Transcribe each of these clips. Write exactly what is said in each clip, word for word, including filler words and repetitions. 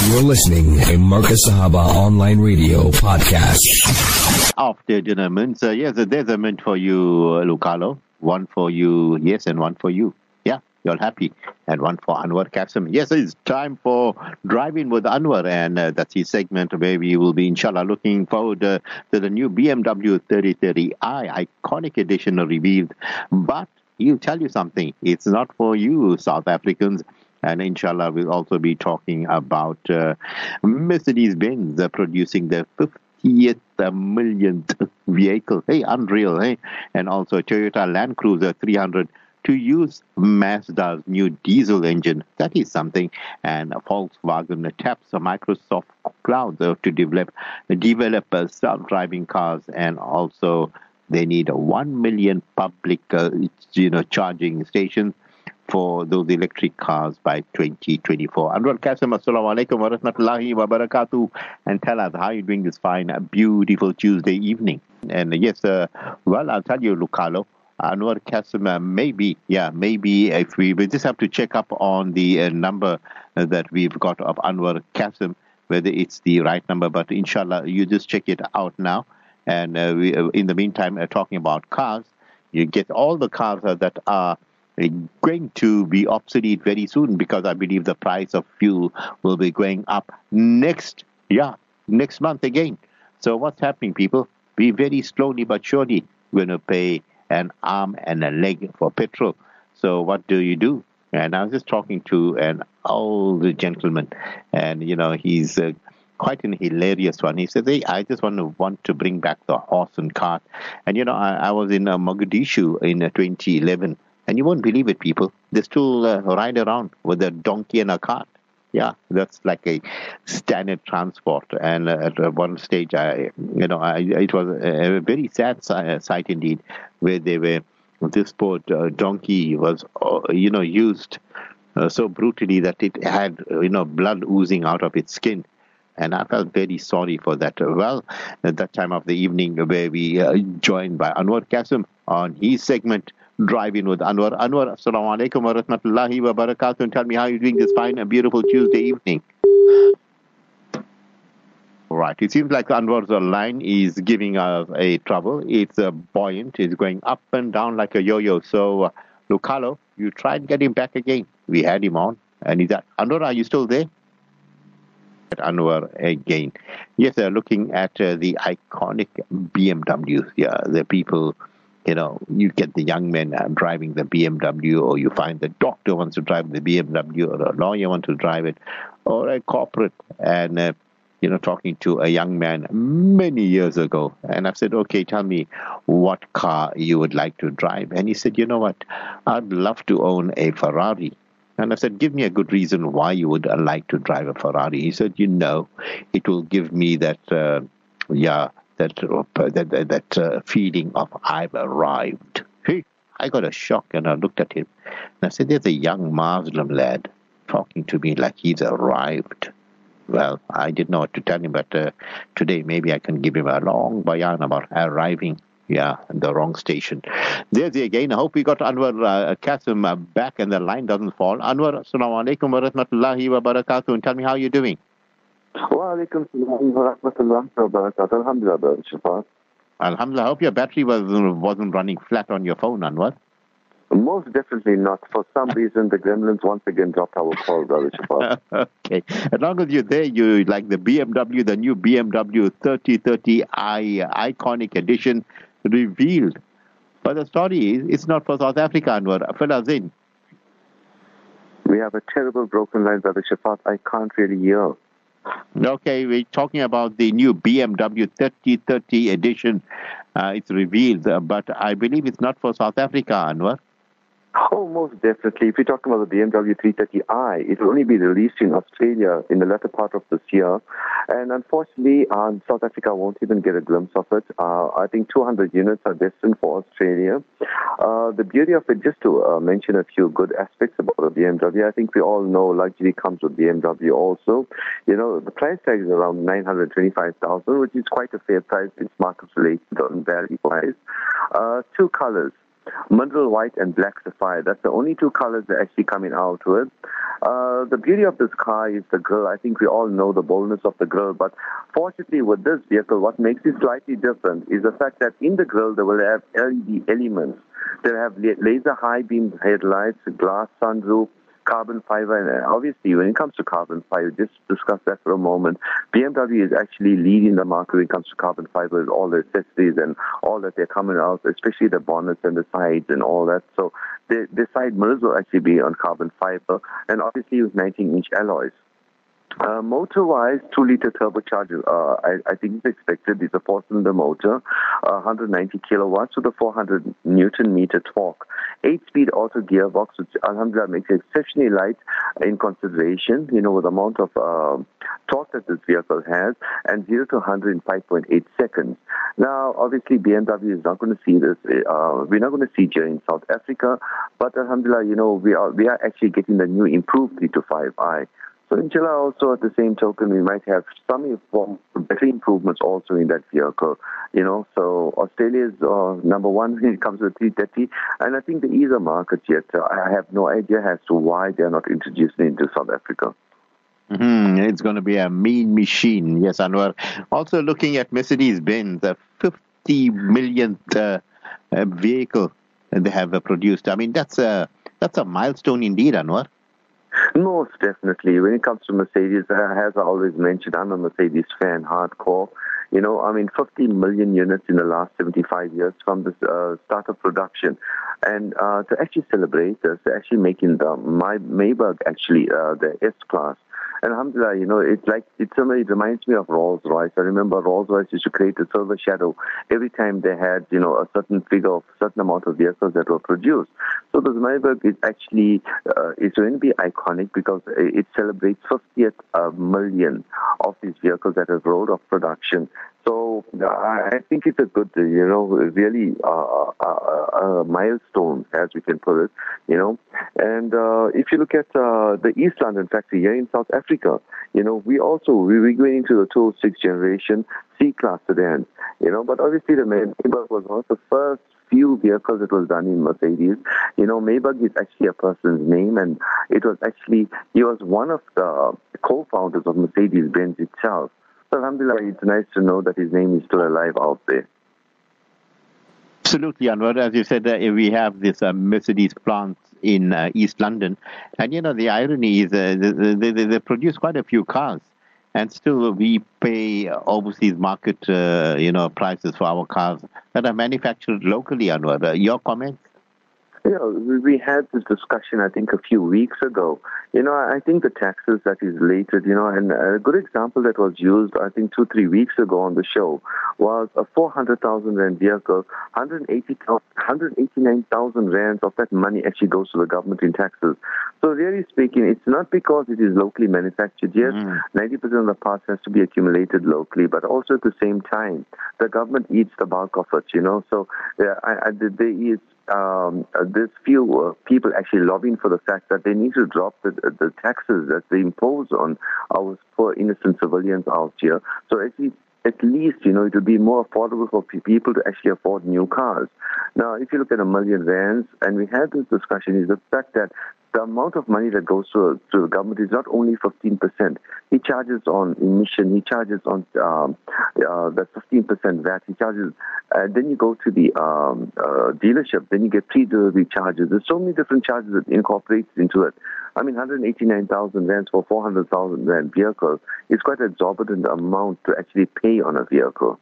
You're listening to Marcus Sahaba Online Radio Podcast. After dinner mints, uh, yes, there's a mint for you, uh, Lucalo. One for you, yes, and one for you. Yeah, you're happy. And one for Anwar Kasim. Yes, it's time for Driving with Anwar, and uh, that's his segment where we will be, inshallah, looking forward uh, to the new B M W thirty thirty i, iconic edition revealed. But he'll tell you something. It's not for you, South Africans. And inshallah, we'll also be talking about uh, Mercedes-Benz uh, producing their fiftieth millionth vehicle. Hey, unreal, hey? And also Toyota Land Cruiser three hundred to use Mazda's new diesel engine. That is something. And Volkswagen taps Microsoft Cloud uh, to develop, develop uh, self-driving cars, and also they need a one million public uh, you know, charging stations for those electric cars by twenty twenty-four. Anwar Kasim, assalamu alaikum wa rahmatullahi wa barakatuh. And tell us how you're doing this fine, beautiful Tuesday evening. And uh, yes, uh, well, I'll tell you, Lucalo, Anwar Kasim, uh, maybe, yeah, maybe if we, we just have to check up on the uh, number uh, that we've got of Anwar Kasim, whether it's the right number, but inshallah, you just check it out now. And uh, we, uh, in the meantime, uh, talking about cars, you get all the cars uh, that are going to be obsolete very soon, because I believe the price of fuel will be going up next, yeah, next month again. So what's happening, people? We very slowly but surely going to pay an arm and a leg for petrol. So what do you do? And I was just talking to an old gentleman, and you know, he's uh, quite an hilarious one. He says, hey, I just want to want to bring back the horse and cart. And you know, I, I was in uh, Mogadishu in uh, twenty eleven. And you won't believe it, people. They still uh, ride around with a donkey and a cart. Yeah, that's like a standard transport. And uh, at one stage, I, you know, I, it was a very sad sight indeed, where they were, this poor uh, donkey was, uh, you know, used uh, so brutally that it had, you know, blood oozing out of its skin. And I felt very sorry for that. Well, at that time of the evening, where we uh, joined by Anwar Kasim on his segment, Driving with Anwar. Anwar, assalamu alaikum wa rahmatullahi wa barakatuh. And tell me how you're doing this fine and beautiful Tuesday evening. Right. It seems like Anwar's line is giving us a trouble. It's uh, buoyant. It's going up and down like a yo-yo. So, uh, Lucalo, you try and get him back again. We had him on. And he's at, Anwar, are you still there? At Anwar again. Yes, they're looking at uh, the iconic B M W. Yeah, the people... You know, you get the young men uh, driving the B M W, or you find the doctor wants to drive the B M W, or a lawyer wants to drive it, or a corporate. And, uh, you know, talking to a young man many years ago. And I said, okay, tell me what car you would like to drive. And he said, you know what, I'd love to own a Ferrari. And I said, give me a good reason why you would uh, like to drive a Ferrari. He said, you know, it will give me that, uh, yeah, that that, that, that uh, feeling of I've arrived. Hey, I got a shock, and I looked at him. And I said, there's a young Muslim lad talking to me like he's arrived. Well, I didn't know what to tell him, but uh, today maybe I can give him a long bayan about arriving, yeah, in the wrong station. There's he again. I hope we got Anwar uh, Kasim uh, back and the line doesn't fall. Anwar, assalamu alaikum wa rahmatullahi wa barakatuh, and tell me how you're doing. Wa alaikum salam wa rahmatullahi wa barakatuh. Alhamdulillah, brother Shafat. Alhamdulillah. I hope your battery was, wasn't running flat on your phone, Anwar. Most definitely not. For some reason, the gremlins once again dropped our call, brother Shafat. Okay. As long as you're there, you like the B M W, the new B M W thirty thirty i iconic edition revealed. But the story is, it's not for South Africa, Anwar. Fill us in. We have a terrible broken line, brother Shafat. I can't really hear. Okay, we're talking about the new B M W thirty thirty edition. Uh, it's revealed, uh, but I believe it's not for South Africa, Anwar. Oh, most definitely. If you're talking about the B M W three thirty i, it will only be released in Australia in the latter part of this year. And unfortunately, uh, South Africa won't even get a glimpse of it. Uh, I think two hundred units are destined for Australia. Uh, the beauty of it, just to uh, mention a few good aspects about the B M W, I think we all know luxury comes with B M W also. You know, the price tag is around nine hundred twenty-five thousand dollars, which is quite a fair price. It's market related on value-wise. Uh, two colors. Mineral White and Black Sapphire. That's the only two colors they're actually coming out with. Uh, the beauty of this car is the grille. I think we all know the boldness of the grille, but fortunately with this vehicle, what makes it slightly different is the fact that in the grille they will have L E D elements. They'll have laser high beam headlights, glass sunroof, carbon fiber, and obviously when it comes to carbon fiber, just discuss that for a moment. B M W is actually leading the market when it comes to carbon fiber with all the accessories and all that they're coming out, especially the bonnets and the sides and all that. So the, the side mirrors will actually be on carbon fiber, and obviously with nineteen inch alloys. Uh, motor-wise, two-liter turbocharger, uh, I, I think it's expected. It's a four-cylinder motor, uh, one hundred ninety kilowatts with a four hundred newton meter torque. Eight-speed auto gearbox, which alhamdulillah makes it exceptionally light in consideration, you know, with the amount of uh, torque that this vehicle has, and zero to one hundred in five point eight seconds. Now, obviously, B M W is not going to see this. Uh, we're not going to see it here in South Africa, but alhamdulillah, you know, we are we are actually getting the new improved three twenty-five i. So inshallah, also at the same token, we might have some better improvements also in that vehicle. You know, so Australia is uh, number one when it comes to the three thirty, and I think there is a market yet. Uh, I have no idea as to why they are not introducing it into South Africa. Mm-hmm. It's going to be a mean machine, yes, Anwar. Also looking at Mercedes-Benz, the fifty millionth uh, uh, vehicle they have uh, produced. I mean, that's a that's a milestone indeed, Anwar. Most definitely. When it comes to Mercedes, as I always mentioned, I'm a Mercedes fan, hardcore. You know, I mean, fifty million units in the last seventy-five years from the uh, start of production. And uh, to actually celebrate this, they're actually making the my Maybach, actually, uh, the S-Class. And alhamdulillah, you know, it's like, it's it reminds me of Rolls-Royce. I remember Rolls-Royce used to create a silver shadow every time they had, you know, a certain figure of a certain amount of vehicles that were produced. So this Maybach is actually, uh, it's going to be iconic because it celebrates fiftieth uh, million of these vehicles that have rolled off production. So uh, I think it's a good, you know, really uh, a, a milestone, as we can put it, you know. And uh, if you look at uh, the East London factory here in South Africa, you know, we also, we were going into the two oh six generation C-Class sedans, you know, but obviously the Maybach was one of the first few vehicles that was done in Mercedes. You know, Maybach is actually a person's name, and it was actually, he was one of the co-founders of Mercedes-Benz itself. So alhamdulillah, it's nice to know that his name is still alive out there. Absolutely, Anwar. As you said, uh, we have this uh, Mercedes plant in uh, East London. And, you know, the irony is uh, they, they, they produce quite a few cars. And still we pay overseas market, uh, you know, prices for our cars that are manufactured locally, Anwar. Uh, your comments? Yeah, we had this discussion, I think, a few weeks ago. You know, I think the taxes that is related, you know, and a good example that was used, I think, two, three weeks ago on the show was a four hundred thousand rand vehicle, one hundred eighty-nine thousand rands of that money actually goes to the government in taxes. So really speaking, it's not because it is locally manufactured. Yes, mm. ninety percent of the parts has to be accumulated locally, but also at the same time, the government eats the bulk of it, you know. So yeah, I, I, there is Um, uh, there's few uh, people actually lobbying for the fact that they need to drop the, the taxes that they impose on our poor innocent civilians out here. So at least, at least, you know, it would be more affordable for people to actually afford new cars. Now, if you look at a million rands, and we had this discussion, is the fact that the amount of money that goes to, to the government is not only fifteen percent. He charges on emission, he charges on um, uh, that fifteen percent V A T, he charges, uh, then you go to the um, uh, dealership, then you get pre-delivery charges. There's so many different charges that incorporates into it. I mean, one hundred eighty-nine thousand rands for four hundred thousand rand vehicles is quite an exorbitant amount to actually pay on a vehicle.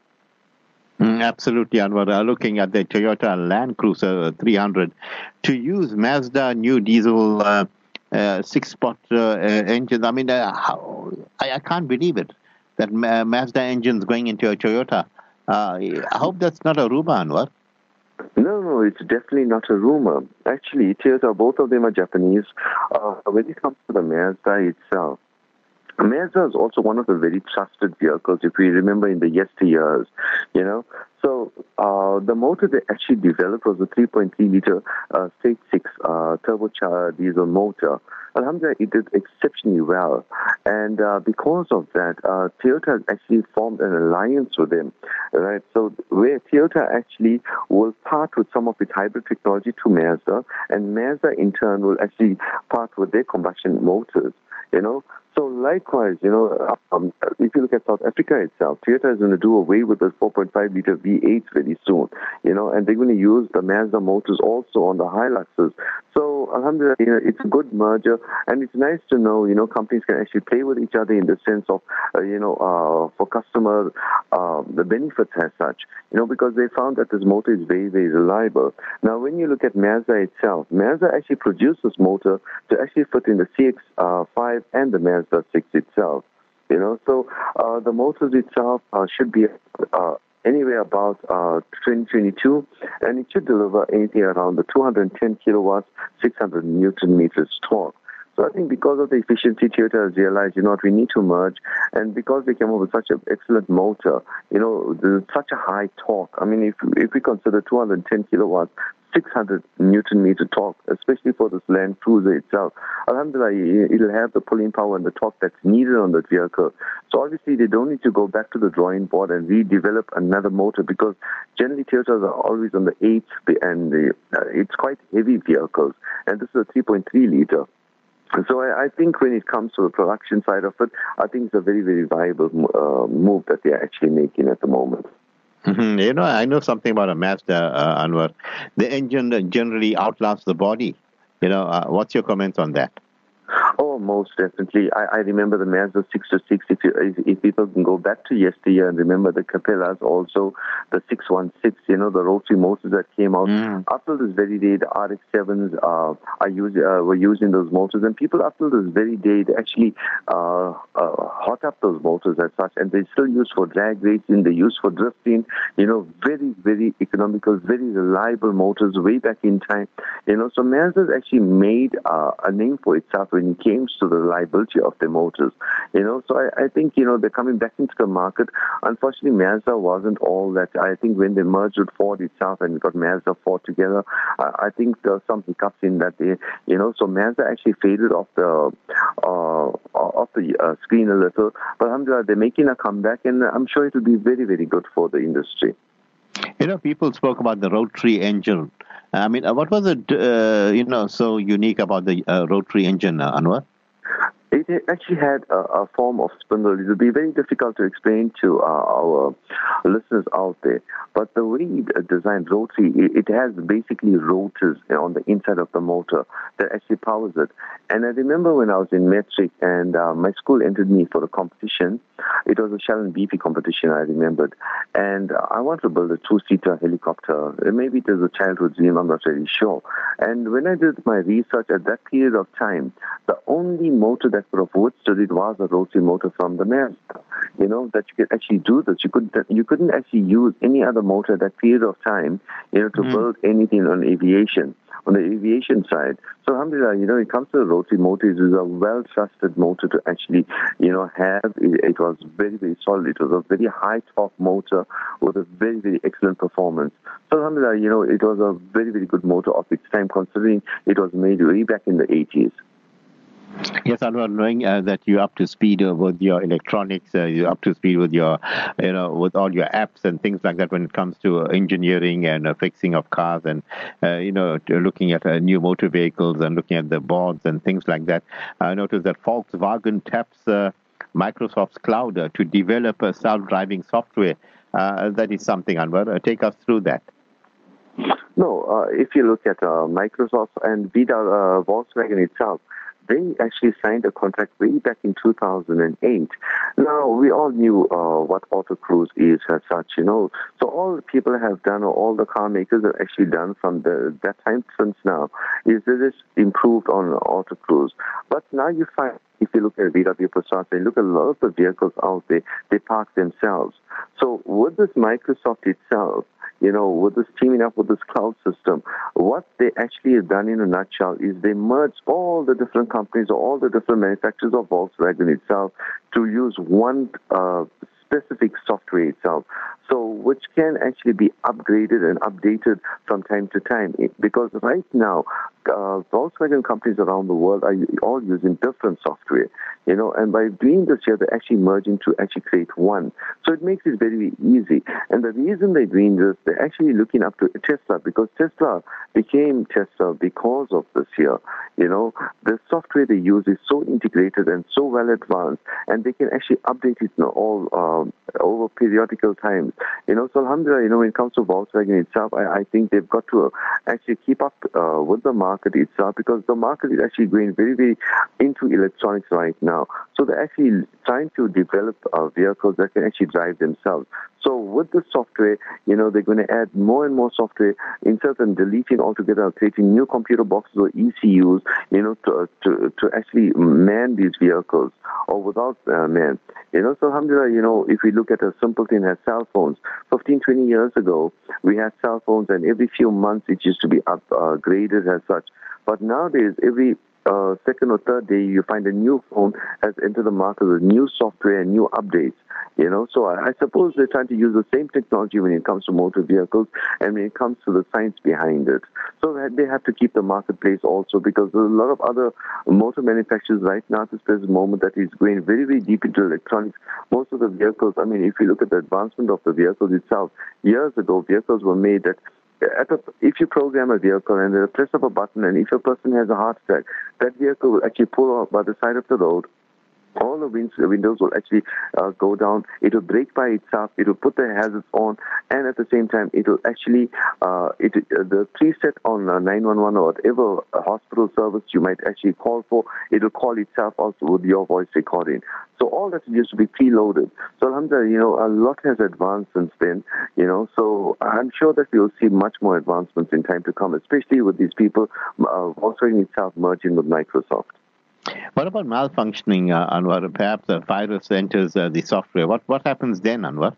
Mm, absolutely, Anwar. Uh, looking at the Toyota Land Cruiser three hundred, to use Mazda new diesel uh, uh, six-spot uh, uh, engines, I mean, uh, how, I, I can't believe it, that uh, Mazda engines going into a Toyota. Uh, I hope that's not a rumor, Anwar. No, no, it's definitely not a rumor. Actually, Toyota, both of them are Japanese. Uh, when it comes to the Mazda itself, Mazda is also one of the very trusted vehicles, if we remember in the yesteryears, you know. So uh, the motor they actually developed was a three point three liter uh, straight six uh, turbocharged diesel motor. Alhamdulillah, it did exceptionally well. And uh, because of that, uh, Toyota has actually formed an alliance with them, right? So where Toyota actually will part with some of its hybrid technology to Mazda, and Mazda in turn will actually part with their combustion motors, you know. So likewise, you know, um, if you look at South Africa itself, Toyota is going to do away with the four point five liter V eight very soon, you know, and they're going to use the Mazda motors also on the Hiluxes. So, alhamdulillah, you know, it's a good merger, and it's nice to know, you know, companies can actually play with each other in the sense of, uh, you know, uh, for customer, uh, the benefits as such, you know, because they found that this motor is very, very reliable. Now, when you look at Mazda itself, Mazda actually produced this motor to actually fit in the C X five and the Mazda six itself, you know, so uh, the motors itself uh, should be uh, anywhere about uh, twenty twenty-two, and it should deliver anything around the two hundred ten kilowatts, six hundred newton meters torque. So I think because of the efficiency, Toyota has realized, you know what, we need to merge, and because they came up with such an excellent motor, you know, there's such a high torque. I mean, if if we consider two hundred ten kilowatts, six hundred newton meter torque, especially for this Land Cruiser itself, alhamdulillah, it'll have the pulling power and the torque that's needed on the vehicle. So obviously, they don't need to go back to the drawing board and redevelop another motor, because generally Toyotas are always on the eight, and the, uh, it's quite heavy vehicles, and this is a three point three liter. So I, I think when it comes to the production side of it, I think it's a very, very viable uh, move that they're actually making at the moment. Mm-hmm. You know, I know something about a Mazda, uh, Anwar. The engine generally outlasts the body. You know, uh, what's your comments on that? Oh, most definitely. I, I remember the Mazda six to six. If, you, if, if people can go back to yesteryear and remember the Capellas, also the six one six, you know, the rotary motors that came out. Mm. Up till this very day, the R X sevens uh, are use, uh, were using those motors. And people up till this very day, they actually uh, uh, hot up those motors as such. And they're still used for drag racing. They're used for drifting. You know, very, very economical, very reliable motors way back in time. You know, so Mazda's actually made uh, a name for itself when it came to the reliability of their motors, you know. So I, I think, you know, they're coming back into the market. Unfortunately, Mazda wasn't all that. I think when they merged with Ford itself and got Mazda Ford together, I, I think there were some hiccups in that day, you know. So Mazda actually faded off the uh, off the uh, screen a little. But alhamdulillah, they're making a comeback, and I'm sure it will be very, very good for the industry. You know, people spoke about the rotary engine. I mean, what was it, uh, you know, so unique about the uh, rotary engine, uh, Anwar? It actually had a, a form of spindle. It would be very difficult to explain to uh, our listeners out there. But the way it designed rotary, it, it has basically rotors on the inside of the motor that actually powers it. And I remember when I was in metric and uh, my school entered me for a competition. It was a Shell and B P competition, I remembered. And uh, I wanted to build a two-seater helicopter. Maybe it was a childhood dream, I'm not really sure. And when I did my research at that period of time, the only motor that could have withstood it was a rotary motor from the Mazda. You know, that you could actually do this. You could you couldn't actually use any other motor at that period of time, you know, to mm-hmm. build anything on aviation, on the aviation side. So alhamdulillah, you know, it comes to the rotary motor, it is a well-trusted motor to actually, you know, have. It, it was very, very solid. It was a very high torque motor with a very, very excellent performance. So alhamdulillah, you know, it was a very, very good motor of its time, considering it was made way back in the eighties. Yes, Anwar, knowing uh, that you're up to speed uh, with your electronics, uh, you're up to speed with your, you know, with all your apps and things like that when it comes to uh, engineering and uh, fixing of cars and, uh, you know, looking at uh, new motor vehicles and looking at the boards and things like that. I noticed that Volkswagen taps uh, Microsoft's cloud uh, to develop uh, self-driving software. Uh, that is something, Anwar. Uh, take us through that. No, uh, if you look at uh, Microsoft and V W, uh, Volkswagen itself, they actually signed a contract way back in two thousand eight. Now, we all knew uh, what autocruise is as such, you know. So all the people have done, or all the car makers have actually done from the, that time since now, is they just improved on autocruise. But now you find, if you look at V W Passat, they look at a lot of the vehicles out there, they park themselves. So with this Microsoft itself, you know, with this teaming up with this cloud system, what they actually have done in a nutshell is they merged all the different companies or all the different manufacturers of Volkswagen itself to use one uh, specific software itself, so which can actually be upgraded and updated from time to time. Because right now, uh, Volkswagen companies around the world are all using different software, you know, and by doing this here, they're actually merging to actually create one. So it makes it very easy. And the reason they're doing this, they're actually looking up to Tesla, because Tesla became Tesla because of this here. You know, the software they use is so integrated and so well advanced, and they can actually update it in all um, over periodical times. You know, so alhamdulillah, you know, when it comes to Volkswagen itself, I, I think they've got to actually keep up uh, with the market itself, because the market is actually going very, very into electronics right now. So they're actually trying to develop uh, vehicles that can actually drive themselves. So with the software, you know, they're going to add more and more software, insert and deleting altogether, creating new computer boxes or E C Us, you know, to to, to actually man these vehicles, or without uh, man. You know, so alhamdulillah, you know, if we look at a simple thing as cell phones, fifteen, twenty years ago, we had cell phones, and every few months it used to be upgraded uh, as such. But nowadays, every uh, second or third day, you find a new phone has entered the market with new software and new updates. You know, so I, I suppose they're trying to use the same technology when it comes to motor vehicles and when it comes to the science behind it. So that they have to keep the marketplace also, because there's a lot of other motor manufacturers right now at this present moment that is going very, very deep into electronics. Most of the vehicles, I mean, if you look at the advancement of the vehicles itself, years ago, vehicles were made that At a, if you program a vehicle and the press of a button, and if a person has a heart attack, that vehicle will actually pull off by the side of the road. All the winds, windows will actually uh, go down. It will brake by itself. It will put the hazards on, and at the same time, it will actually uh, it uh, the preset on uh, nine one one or whatever hospital service you might actually call for. It will call itself also with your voice recording. So all that used to be preloaded. So alhamdulillah, you know, a lot has advanced since then. You know, so I'm sure that we will see much more advancements in time to come, especially with these people uh, Volkswagen itself merging with Microsoft. What about malfunctioning, uh, Anwar? Perhaps a virus enters uh, the software. What what happens then, Anwar?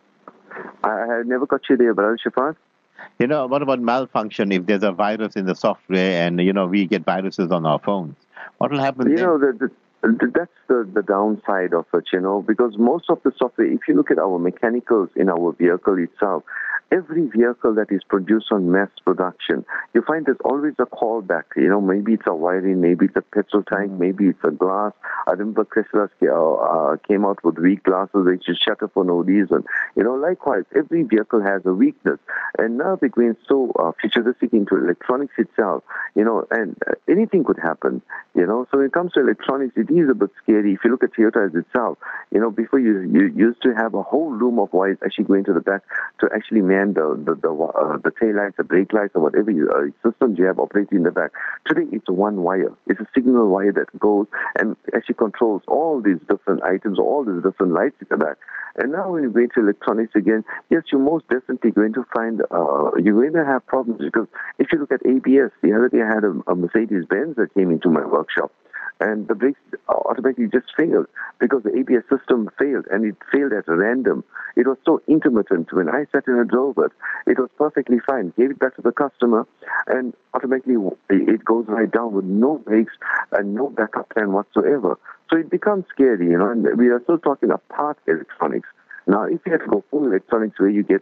I, I never got you there, brother Shafat. You know, what about malfunction if there's a virus in the software and, you know, we get viruses on our phones? What will happen you then? know, the, the, that's the, the downside of it, you know, because most of the software, if you look at our mechanicals in our vehicle itself, every vehicle that is produced on mass production, you find there's always a callback. You know, maybe it's a wiring, maybe it's a petrol tank, maybe it's a glass. I remember Chrysler uh, came out with weak glasses, they just shutter for no reason. You know, likewise, every vehicle has a weakness. And now they're going so uh, futuristic into electronics itself, you know, and uh, anything could happen, you know. So when it comes to electronics, it is a bit scary. If you look at Toyota itself, you know, before you, you used to have a whole loom of wires actually going to the back to actually man the the the, uh, the tail lights, the brake lights, or whatever you, uh, systems you have operating in the back. Today, it's one wire. It's a signal wire that goes and actually controls all these different items, all these different lights in the back. And now when you go into electronics again, yes, you're most definitely going to find, uh, you're going to have problems, because if you look at A B S, the other day I had a, a Mercedes-Benz that came into my workshop, and the brakes automatically just failed because the A B S system failed, and it failed at random. It was so intermittent. When I sat in and drove it, it was perfectly fine. Gave it back to the customer, and automatically it goes right down with no brakes and no backup plan whatsoever. So it becomes scary, you know, and we are still talking about part electronics. Now, if you have to go full electronics where you get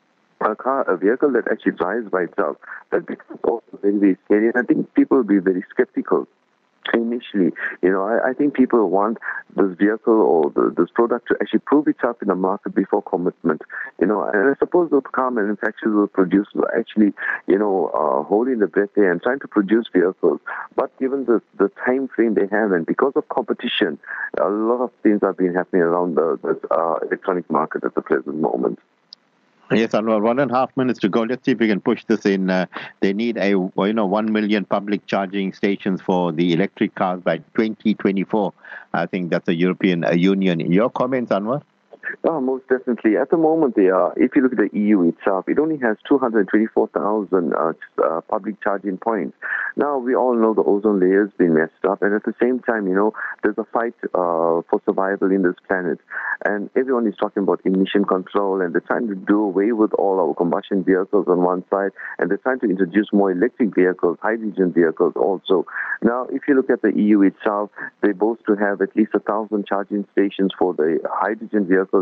a car, a vehicle that actually drives by itself, that becomes also very, very scary. And I think people will be very skeptical initially. You know, I, I think people want this vehicle or the, this product to actually prove itself in the market before commitment. You know, and I suppose the car manufacturers will produce, will actually, you know, uh, holding the breath there and trying to produce vehicles. But given the, the time frame they have, and because of competition, a lot of things have been happening around the, the uh, electronic market at the present moment. Yes, Anwar, one and a half minutes to go. Let's see if we can push this in. Uh, they need a, you know, one million public charging stations for the electric cars by twenty twenty-four. I think that's the European uh, Union. Your comments, Anwar? Oh, most definitely. At the moment, they are. If you look at the E U itself, it only has two hundred twenty-four thousand uh, uh, public charging points. Now, we all know the ozone layer has been messed up, and at the same time, you know, there's a fight uh, for survival in this planet, and everyone is talking about emission control, and they're trying to do away with all our combustion vehicles on one side, and they're trying to introduce more electric vehicles, hydrogen vehicles also. Now, if you look at the E U itself, they boast to have at least a thousand charging stations for the hydrogen vehicles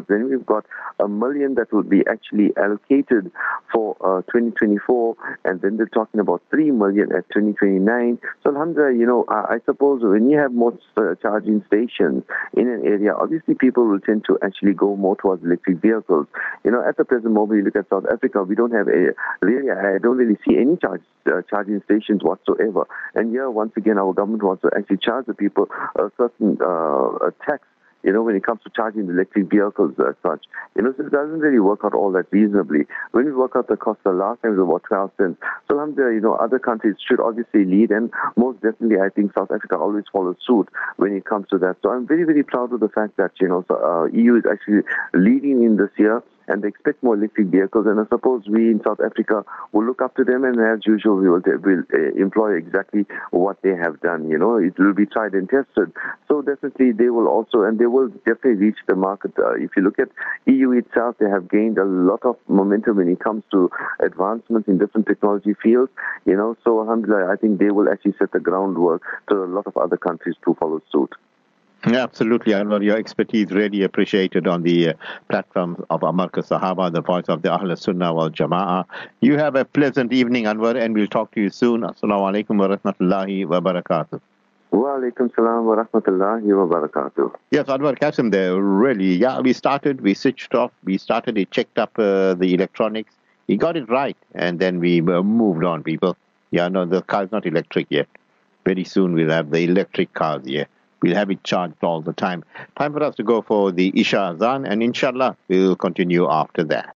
vehicles. Then we've got a million that will be actually allocated for uh, twenty twenty-four, and then they're talking about three million at twenty twenty-nine. So alhamdulillah, you know, I, I suppose when you have more uh, charging stations in an area, obviously people will tend to actually go more towards electric vehicles. You know, at the present moment, you look at South Africa, we don't have a, really, I don't really see any charge, uh, charging stations whatsoever. And here, once again, our government wants to actually charge the people a certain uh, a tax, you know, when it comes to charging electric vehicles as such. You know, so it doesn't really work out all that reasonably. When we work out the cost, the last time it was about twelve cents. So alhamdulillah, you know, other countries should obviously lead, and most definitely I think South Africa always follows suit when it comes to that. So I'm very, very proud of the fact that, you know, so, uh, E U is actually leading in this year, and they expect more electric vehicles. And I suppose we in South Africa will look up to them, and as usual, we will, will uh, employ exactly what they have done. You know, it will be tried and tested. So definitely they will also, and they will definitely reach the market. Uh, if you look at E U itself, they have gained a lot of momentum when it comes to advancements in different technology fields. You know, so alhamdulillah, I think they will actually set the groundwork to a lot of other countries to follow suit. Yeah, absolutely, Anwar. Your expertise really appreciated on the uh, platform of Markaz Sahaba, the voice of the Ahl Sunnah wal Jama'ah. You have a pleasant evening, Anwar, and we'll talk to you soon. Assalamu alaikum wa rahmatullahi wa barakatuh. Wa alaikum salam wa rahmatullahi wa barakatuh. Yes, Anwar Qasim there, really. Yeah, we started, we switched off, we started, he checked up uh, the electronics. He got it right, and then we uh, moved on, people. Yeah, no, the car's not electric yet. Very soon we'll have the electric cars here. We'll have it charged all the time. Time for us to go for the Isha Azan, and inshallah, we'll continue after that.